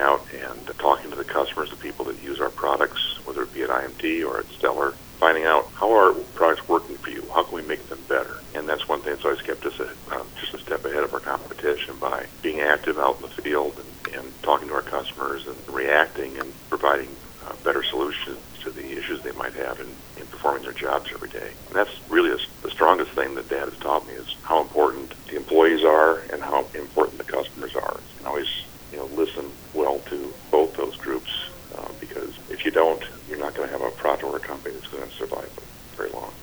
out and talking to the customers, the people that use our products, whether it be at IMT or at Stellar, finding out how are products working for you, how can we make them better. And that's one thing that's always kept us just a step ahead of our competition by being active out in the field and talking to our customers and reacting and providing better solutions to the issues they might have in performing their jobs every day. And that's really the strongest thing that Dad has taught me is how important the employees are and how important the customers are. And always, listen well to both those groups because if you don't, you're not going to have a product or a company that's going to survive very long.